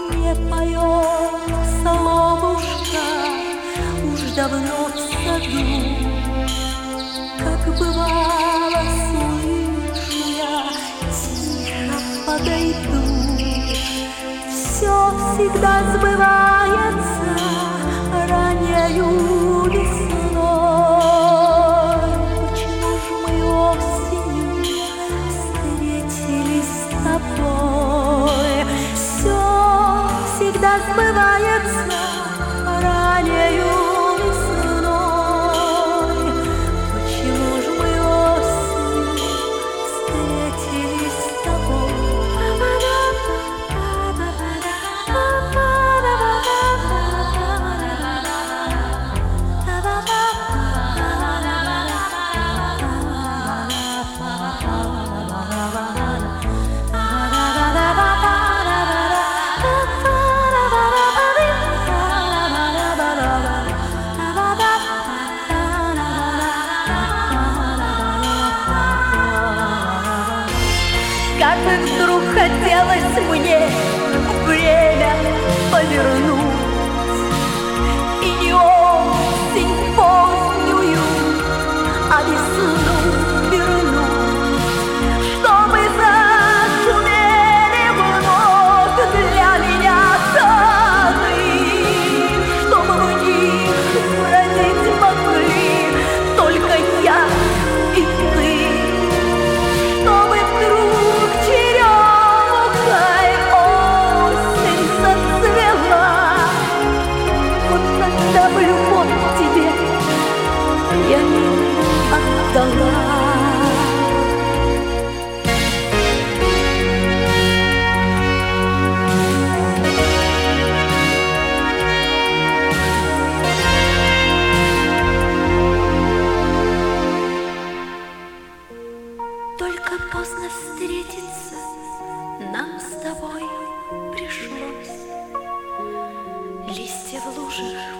не поет соловушка уж давно в саду. Как бывало, слышу я, тихо подойду. Все всегда сбывается раннею весной. Почему ж мы осенью встретились с тобой? Все всегда сбывается раннею весной. Почему ж мы осенью встретились с тобой? Как вдруг хотелось мне время повернуть, и не осень позднюю, а весну вернуть, чтобы зашумели вновь для меня сады, чтобы в них бродить могли только я и ты. Любовь к тебе я не отдала. Только поздно встретиться нам с тобой пришлось. Листья в лужах